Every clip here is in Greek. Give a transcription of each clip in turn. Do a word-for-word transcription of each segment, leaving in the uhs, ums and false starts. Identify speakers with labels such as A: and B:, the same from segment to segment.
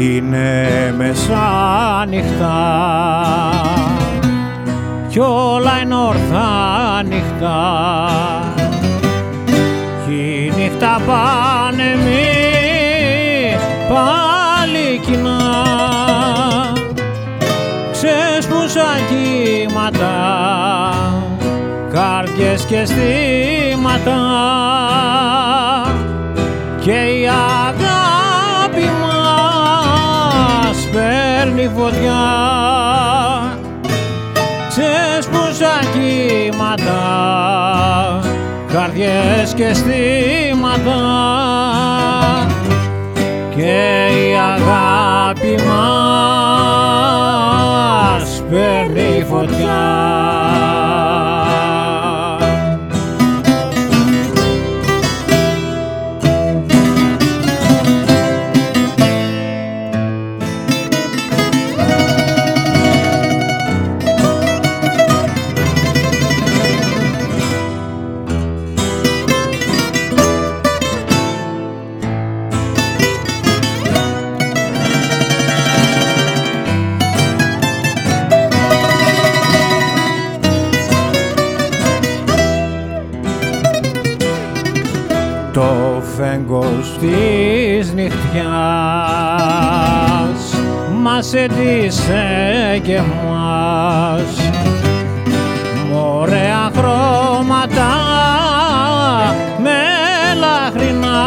A: είναι μεσάνυχτα κι όλα είναι ορθά νυχτά κι η νύχτα πάνεμη πάλι κοινά ξέσπουσα κύματα καρδιές και αισθήματα και η αγάπη μας παίρνει φωτιά ξέσπουσα κύματα καρδιές και αισθήματα και η αγάπη μας παίρνει φωτιά. Το φέγγος της νυχτιάς μας έντυσε και μας μ' ωραία χρώματα μελαχρινά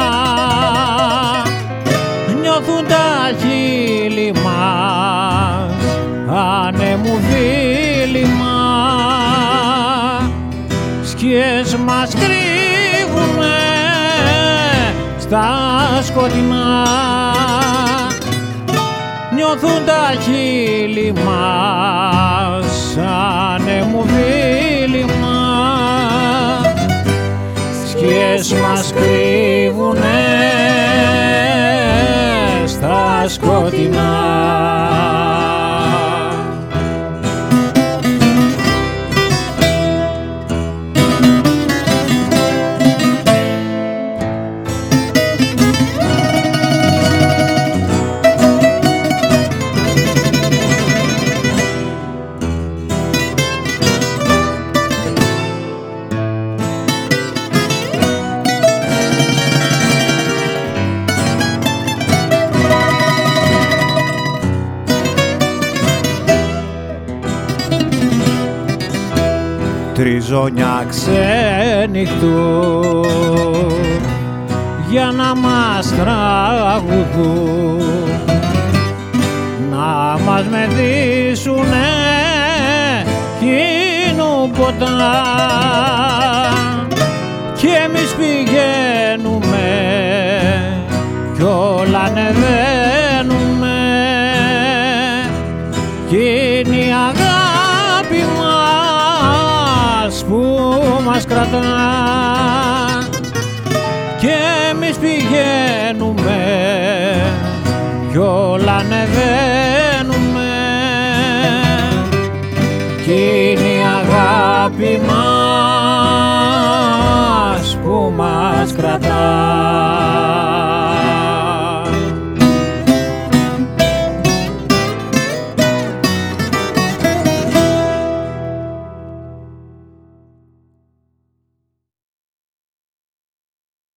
A: νιώθουν τα χείλη μας ανέμου δίλημα σκιές μας κρύβουνε στα σκοτεινά νιώθουν τα χείλη μας ανέμου δίλημα σκιές μας κρύβουνε στα σκοτεινά. Τριζόνια ξενυχτούν για να μας τραγουδούν να μας μεθύσουνε κοινού ποτά κι εμείς πηγαίνουμε κι όλα ανεβαίνουμε κι είναι η αγάπη μας που μας κρατά κι εμείς πηγαίνουμε κι όλα ανεβαίνουμε κι είναι η αγάπη μας που μας κρατά.